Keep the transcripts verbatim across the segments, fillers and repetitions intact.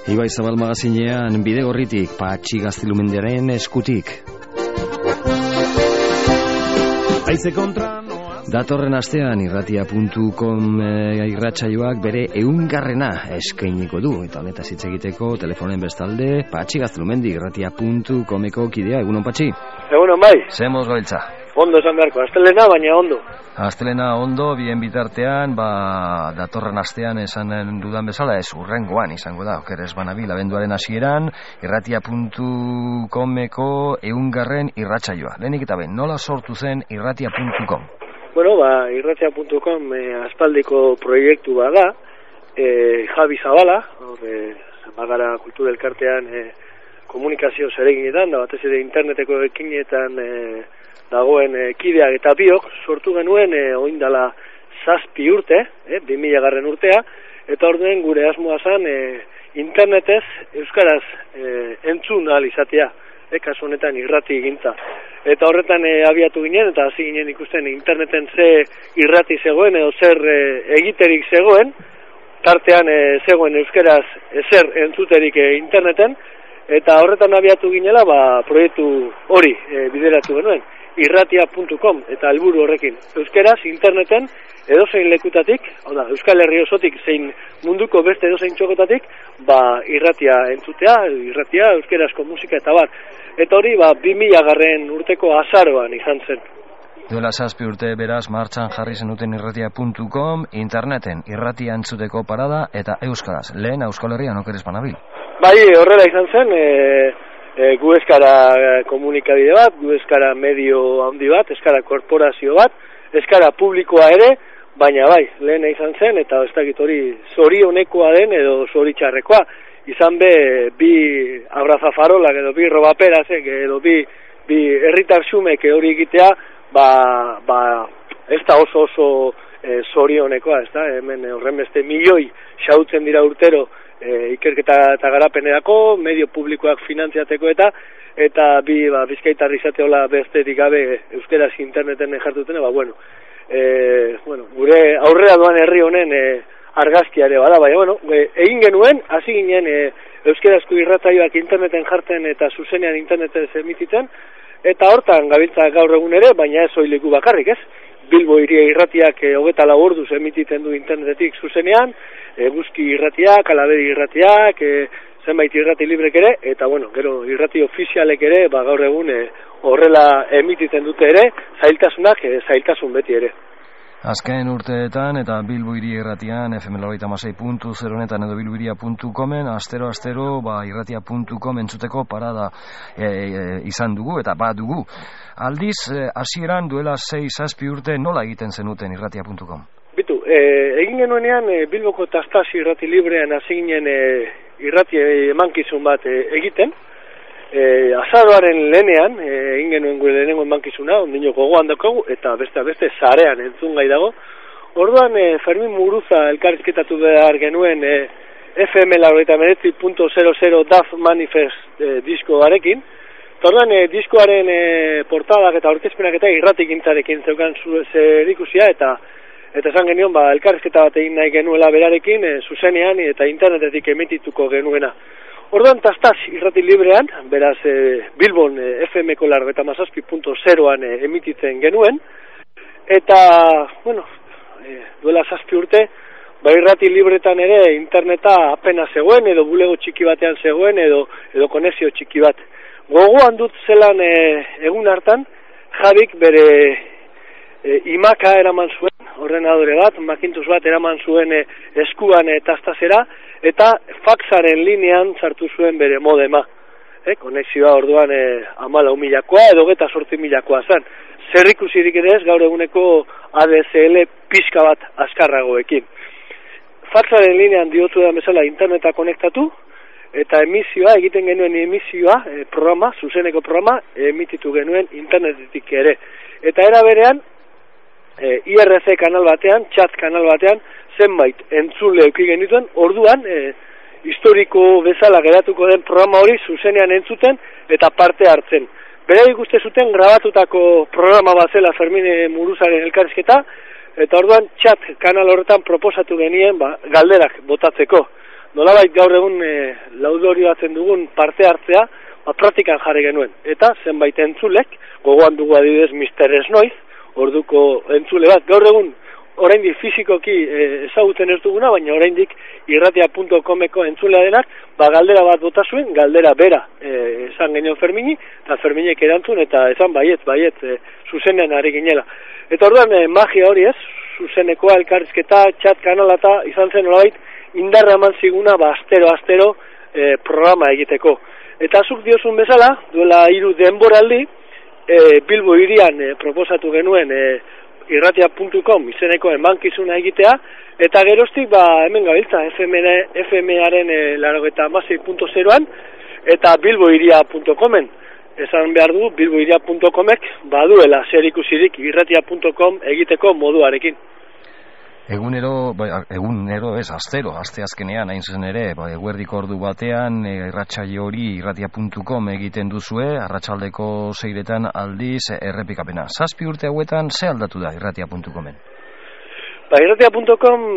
Ibai Zabal magazinean Bidegorritik, Patxi Gaztelumendiaren eskutik. Aize kontra datorren astean irratia puntu com e, irratsaioak bere ehungarrena eskainiko du, eta honetaz hitz egiteko telefonen bestalde Patxi Gaztelumendi irratia puntu comeko kidea. Egunon, Patxi? Egunon, bai. Zemoz gabiltza? Ondo esan beharko, astelena baina ondo. Astelena ondo, bien bitartean, ba, datorren astean esan dudan bezala, ez urrengoan izango da, okeres banabil, abenduaren hasieran, irratia puntu comeko ehungarren irratsaioa. Lehenik eta ben, nola sortu zen irratia puntu com? Bueno, ba, irratia puntu com eh, aspaldiko proiektu bada, eh, Javi Zabala, hor, eh, Bagara Kultura Elkartean eh, komunikazio zereginetan, da batez ere interneteko ekinetan eh, dagoen e, kideak eta biok sortu genuen e, oindala zazpi urte, e, bi mila garren urtea, eta orduen gure asmoa zen e, internetez euskaraz e, entzun ahal izatea, e, kasu honetan irrati gintza. Eta horretan e, abiatu ginen, eta hasi ginen ikusten interneten ze irrati zegoen, edo zer e, egiterik zegoen, tartean e, zegoen euskaraz ezer entzuterik e, interneten, eta horretan abiatu ginela, ba, proiektu hori e, bideratu genuen. irratia puntu com eta helburu horrekin euskeraz interneten edozein lekutatik, hau da, Euskal Herri osotik zein munduko beste edozein txokotatik, ba irratia entzutea, irratia euskerazko musika eta bat. Eta hori ba bi mila garren urteko azaroan izan zen. Duela zazpi urte beraz martxan jarri zenuten irratia puntu com, interneten irratia entzuteko parada eta euskaraz. Lehen Euskal Herrian okeres banabil. Bai, horrela izan zen, e... E, gu eskara komunikabide bat, gu eskara medio handi bat, eskara korporazio bat, eskara publikoa ere, baina bai, lehen izan zen, eta ez dakit hori zorionekoa den edo zoritxarrekoa, izan be, bi abrazafarolak edo bi robaperazek edo bi, bi herritar xumek hori egitea, ba, ba, ez da oso oso e, zorionekoa, ez da, hemen horren beste milioi xautzen dira urtero, E, ikerketa eta garapenerako, medio publikoak finantziateko eta eta bi ba, bizkaitarri izateola besterik gabe euskeraz interneten jartuten, ba, bueno, e, bueno, gure aurrera doan herri honen e, argazkia ere bada, baina, bueno, e, egin genuen, hasi ginen e, euskerazko irratsaioak interneten jartzen eta zuzenean interneten emititzen, eta hortan gabiltza gaur egun ere, baina ez oileku bakarrik, ez? Bilbo iria irratiak e, hogeta lau orduz emititzen du internetetik zuzenean, Eguzki irratiak, Alabedi irratiak, e, zenbait irrati librek ere, eta bueno, gero irrati ofizialek ere, ba gaur egun e, horrela emititzen dute ere, zailtasunak, e, zailtasun beti ere. Azken urteetan eta Bilbo Hiri irratian, F M laurogeita hamasei puntu zero netan edo bilbohiria puntu comen, astero astero ba, irratia puntu com entzuteko parada e, e, izan dugu eta bat dugu. Aldiz, hasieran e, duela sei zazpi urte nola egiten zenuten irratia puntu com? Bitu, e, egin genuenean e, Bilboko Tastasi irrati librean hasi ginen e, irrati emankizun bat e, egiten. E, azaroaren lehenean, e, egin genuen gure lehenengo emankizuna, ondino gogoan daukagu, eta beste beste zarean entzun gai dago. Orduan, e, Fermin Muguruza elkarrizketatu behar genuen e, F M laurogeita hemeretzi puntu zero zero D A F Manifest e, diskoarekin. Orduan, e, diskoaren e, portadak eta aurkezpenak eta irratik gintzarekin zeukan zerikusia, eta eta esan genion, ba, elkarrizketa bat egin nahi genuela berarekin, e, zuzenean eta internetetik emitituko genuena. Orduan, Tastaz irrati librean, beraz e, Bilbon e, F M ko laurogeita hamazazpi puntu zeroan e, emititzen genuen, eta, bueno, e, duela zazpi urte, ba, irrati libretan ere interneta apenas zegoen, edo bulego txiki batean zegoen, edo, edo konexio txiki bat. Gogoan dut zelan e, egun hartan, Javik bere e, imaka eraman zuen, ordenadore bat, Macintosh bat eraman zuen e, eskuan e, Tastazera, eta faxaren linean sartu zuen bere modema. E, konexioa orduan e, amala milakoa edo geta sortzi milakoa zen. Zer ikusirik ere ez gaur eguneko A D S L pixka bat azkarragoekin. Faxaren linean diotu da bezala interneta konektatu, eta emisioa, egiten genuen emisioa, e, programa, zuzeneko programa, emititu genuen internetetik ere. Eta era berean, e, I R C kanal batean, chat kanal batean, zenbait entzule euki genituen, orduan, e, historiko bezala geratuko den programa hori zuzenean entzuten eta parte hartzen. Beraiek uste zuten grabatutako programa bat zela Fermin Muguruzaren elkarrizketa, eta orduan chat kanal horretan proposatu genien ba, galderak botatzeko. nolabait gaur egun e, laudorioatzen dugun parte hartzea, ba, praktikan jarri genuen. Eta zenbait entzulek, gogoan dugu adibidez mister Snoiz, orduko entzule bat, gaur egun oraindik fizikoki e, ezagutzen ez duguna, baina oraindik irratia punto comeko entzulea denak, ba galdera bat bota zuen, galdera bera e, esan genion Fermini, eta Ferminek erantzun, eta esan baiet, baiet, e, zuzenean ari ginela. Eta orduan e, magia hori ez, zuzenekoa, elkarrizketa, chat kanala eta izan zen nolabait, indarra eman ziguna, ba astero, astero e, programa egiteko. Eta zuk diozun bezala, duela hiru denboraldi, e, Bilbo hirian e, proposatu genuen e, irratia punto com izeneko emankizuna egitea, eta geroztik ba, hemen gabiltza F M-aren e, laurogeita hamasei puntu zeroan, eta bilboiria punto comen. Esan behar du, bilboiria punto comek baduela zer ikusirik irratia punto com egiteko moduarekin. Egunero, ba, egunero ez, astero, aste azkenean, hain zen ere, ba, eguerdiko ordu batean, irratsaio hori irratia punto com egiten duzue, arratsaldeko seiretan aldiz errepikapena. Zazpi urte hauetan, ze aldatu da irratia punto comen? Ba, irratia punto com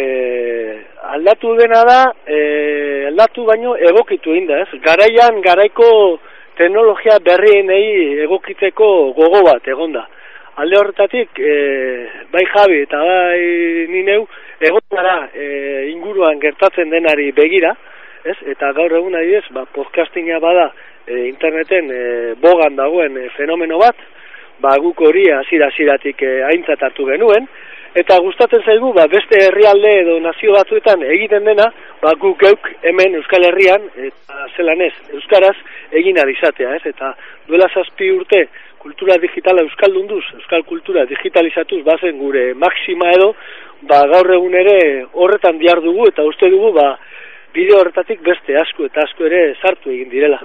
eh, aldatu dena da, eh, aldatu baino egokitu inda, ez? Garaian, garaiko teknologia berrienei egokitzeko gogo bat, egonda. Alde horretatik, e, bai Javi eta bai nineu, egon gara e, inguruan gertatzen denari begira, ez? Eta gaur egun adibidez, ba, podcastinga bada e, interneten e, bogan dagoen e, fenomeno bat, ba, guk hori hasiera-hasieratik e, aintzat hartu genuen, eta gustatzen zaigu, ba, beste herrialde edo nazio batzuetan egiten dena, ba, guk geuk hemen Euskal Herrian, eta zelan ez, Euskaraz egin ahal izatea, ez? Eta duela zazpi urte, kultura digitala euskaldunduz, euskal kultura digitalizatuz bazen gure maxima edo, ba gaur egun ere horretan dihar dugu eta uste dugu ba bideo horretatik beste asko eta asko ere sartu egin direla.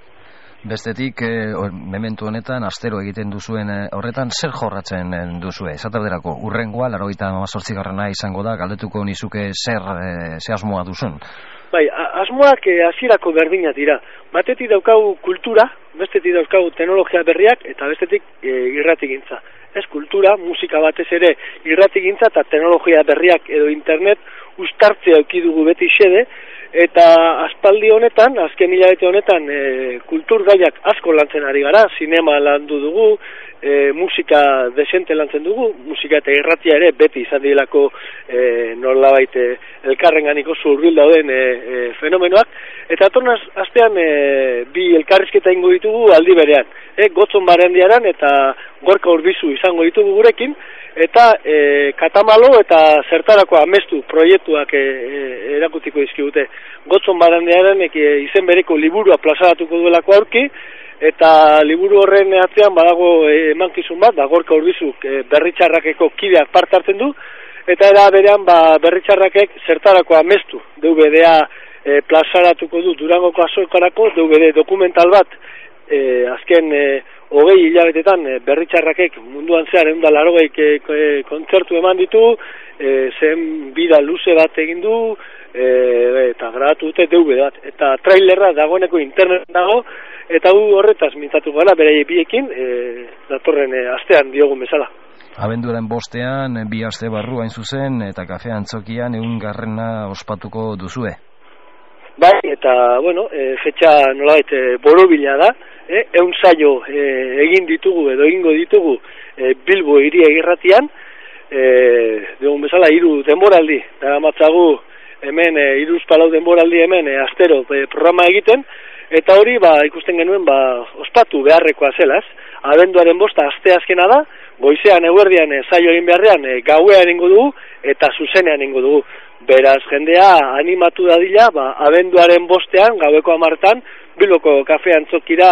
Bestetik, eh, mementu honetan, astero egiten duzuen eh, horretan, zer jorratzen duzue? Esaterderako, urrengoa, laurogeita hamazortzigarrena izango da, galdetuko nizuke zer, eh, ze asmoa duzun? Bai, asmoak hasierako berdinak dira. Batetik daukagu kultura, bestetik daukagu teknologia berriak, eta bestetik e, irratigintza. Ez kultura, musika batez ere irratigintza eta teknologia berriak edo internet uztartzea eduki dugu beti xede, eta aspaldi honetan, azken hilabete honetan, e, kultur gaiak asko lantzen ari gara, sinema landu dugu, e, musika desente lantzen dugu, musika eta irratia ere beti izan dilako e, nolabait e, elkarrenganiko zurbil dauden e, e, fenomenoak, eta atornaz astean e, bi elkarrizketa ingo ditugu aldi berean, e, Gotzon Barandiaran eta Gorka Urbizu izango ditugu gurekin, eta e, Katamalo eta zertarako amestu proiektuak e, e, erakutiko dizkigute. Gotzon Barandiaran e, izen bereko liburua plazaratuko duelako aurki, eta liburu horren atzean badago e, emankizun bat, da Gorka Urbizuk e, berritxarrakeko kideak parte hartzen du, eta era berean ba, berritxarrakek zertarako amestu D V D-a e, plazaratuko du Durangoko azokarako D V D dokumental bat, e, azken e, hogei hilabetetan e, berritxarrakek munduan zehar ehun eta laurogeik e, e, kontzertu eman ditu, e, zen bida luze bat egin du, e, eta grabatu dute D V D bat, eta trailerra dagoeneko internet dago, eta gu horretaz mintzatu gara bere biekin, e, datorren e, astean diogun bezala. Abenduaren bostean, bi aste barru hain zuzen, eta kafe antzokian egun garrena ospatuko duzue. Bai, eta, bueno, e, fetxa nolabait e, borobila da, e, eun saio e, egin ditugu edo egingo ditugu e, Bilbo hiria irratian, e, diogun bezala hiru denboraldi, da matzagu hemen e, hiruz palau denboraldi hemen e, astero e, programa egiten, eta hori ba, ikusten genuen ba, ospatu beharrekoa zelaz, abenduaren bosta aste azkena da, goizean eguerdian e, saio egin beharrean e, gauean ingo dugu eta zuzenean ingo dugu. Beraz, jendea animatu dadila, ba, abenduaren bostean, gaueko hamartan, Bilboko kafe antzokira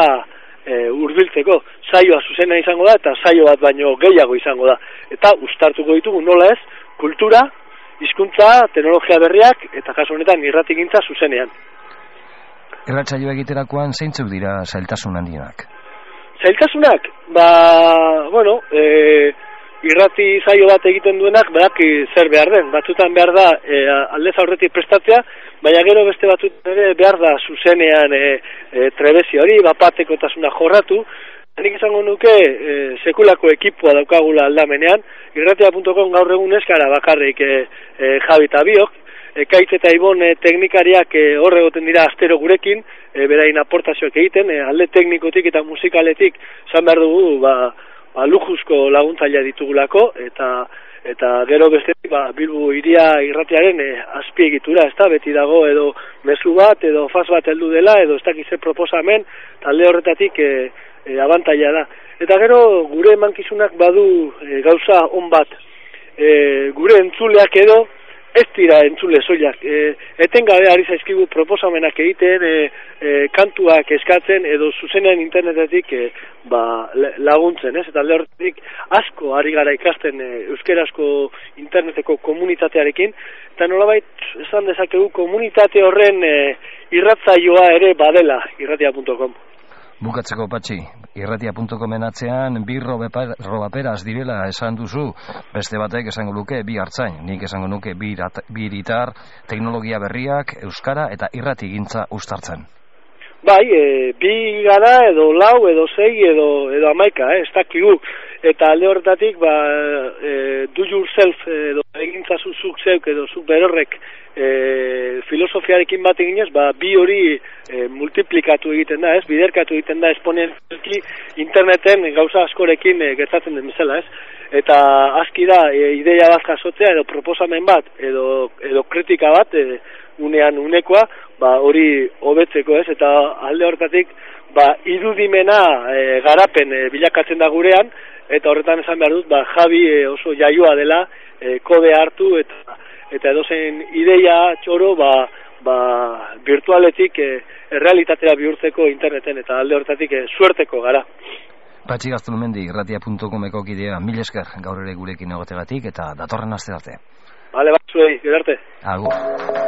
e, urbiltzeko. Saioa zuzena izango da eta saio bat baino gehiago izango da. Eta uztartuko ditugu nola ez, kultura, hizkuntza, teknologia berriak eta kasu honetan irratigintza zuzenean. Irratsaio egiterakoan zeintzuk dira zailtasun handienak? Zailtasunak? Ba, bueno, e, irrati zaio bat egiten duenak badaki zer behar den. Batzutan behar da e, aldez aurretik prestatzea, baina gero beste batzutan ere behar da zuzenean e, e, trebezi hori, bapatekotasuna jorratu. Nik izango nuke e, sekulako ekipoa daukagula aldamenean. irratia punto com gaur egun eskara bakarrik e, e, Javi eta biok, Ekaitz eta Ibon e, teknikariak e, hor egoten dira astero gurekin, e, berain aportazioak egiten, e, alde teknikotik eta musikaletik zan behar dugu, ba, ba lujuzko laguntzailea ditugulako, eta eta gero bestetik ba, Bilbo hiria irratiaren e, azpiegitura, ez da, beti dago edo mezu bat, edo faz bat heldu dela, edo ez dakize proposamen, talde horretatik e, e, abantaila da. Eta gero gure emankizunak badu e, gauza on bat, e, gure entzuleak edo, ez dira entzule soilak, e, etengabe ari zaizkigu proposamenak egiten, e, e, kantuak eskatzen edo zuzenean internetetik e, ba, laguntzen, ez? Eta alde horretik asko ari gara ikasten e, euskerazko interneteko komunitatearekin, eta nolabait esan dezakegu komunitate horren e, irratzaioa ere badela, irratia puntu com. Bukatzeko Patxi, irratia puntu comen atzean bi robaperaz direla esan duzu, beste batek esango luke bi hartzain, nik esango nuke bi iritar, teknologia berriak, euskara eta irrati gintza uztartzen. Bai, e, bi gara edo lau edo sei edo, edo amaika, eh, ez dakigu, eta alde horretatik ba, e, do yourself edo egintza zuzuk zeuk edo zuk berorrek e, filosofiarekin bat eginez, ba, bi hori e, multiplikatu egiten da, ez, biderkatu egiten da esponentzalki interneten gauza askorekin e, gertatzen den bezala, ez, eta aski da e, ideia bat jasotzea edo proposamen bat edo, edo kritika bat e, unean unekoa, ba, hori hobetzeko, ez, eta alde horretatik ba, irudimena e, garapen e, bilakatzen da gurean, eta horretan esan behar dut, ba, Javi e, oso jaioa dela, e, kode hartu eta eta edozein ideia txoro ba, ba, virtualetik e, errealitatea bihurtzeko interneten, eta alde horretatik e, suerteko gara. Patxi Gaztulumendi, irratia puntu comeko kidea, mil esker gaur ere gurekin egotegatik, eta datorren aste arte. Bale, bat zuei, gerarte. Agur.